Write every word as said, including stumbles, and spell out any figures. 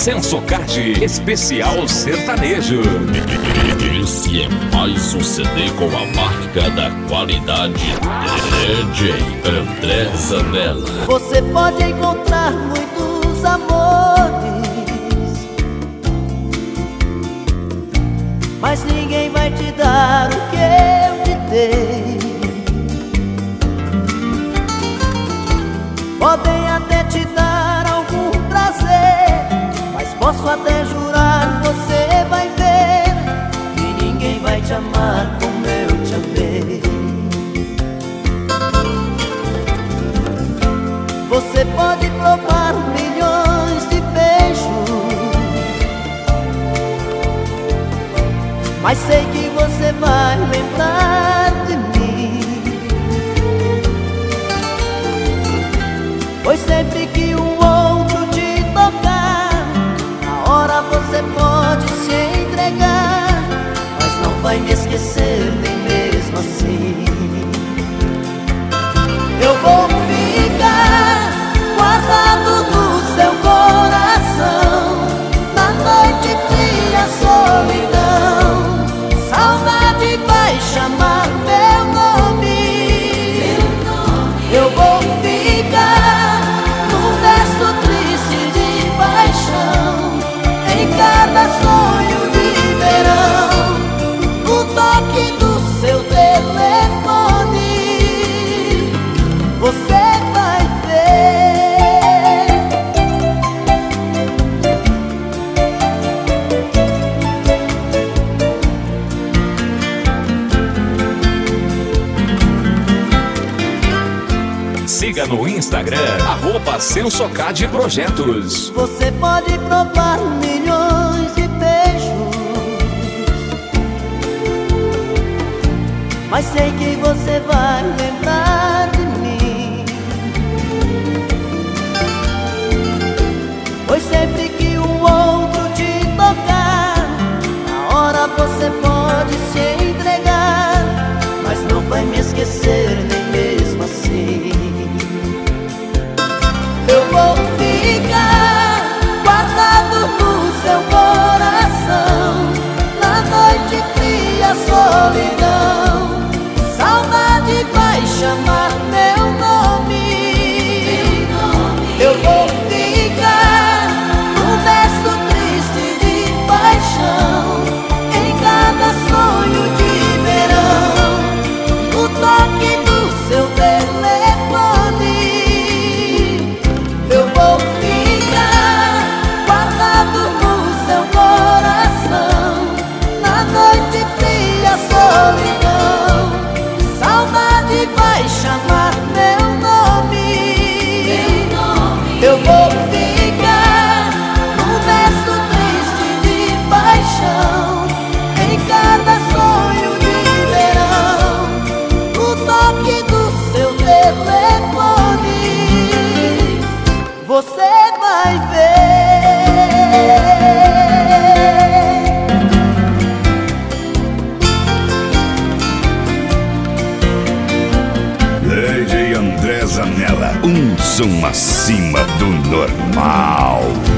Sensocard Especial Sertanejo. Esse é mais um C D com a marca da qualidade D J André Zanella. Você pode encontrar muitos amores, mas ninguém vai te dar o que eu te dei. Podem até te dar algum prazer, mas posso até jurar, você vai ver que ninguém vai te amar como eu te amei. Você pode provar milhões de beijos, mas sei que você vai lembrar de mim, pois sempre que um outro te tocar, na hora você pode se entregar, mas não vai me esquecer nem mesmo assim. Eu vou ficar guardado no seu coração, na noite fria, solidão, saudade vai chamar meu nome. Eu vou ficar num verso triste de paixão, em cada sonho de verão, no toque do seu telefone, você vai ver. Siga no Instagram, arroba Sensocard Projetos. Você pode provar milhões de beijos, mas sei que você vai lembrar de mim, pois sempre que um outro te tocar, na hora você pode se entregar, mas não vai me esquecer nem mesmo assim. Eu vou ficar guardado no seu coração, na noite fria, solidão, saudade vai chamar meu nome. Eu vou ficar num verso triste de paixão, em cada sonho de verão, no toque do seu telefone. Eu vou ficar guardado no seu coração, na noite fria, solidão, saudade vai chamar meu nome. Eu vou ficar num verso triste de paixão, em cada sonho de verão, no toque do seu telefone, você vai ver. D J André Zanella, um som acima do normal.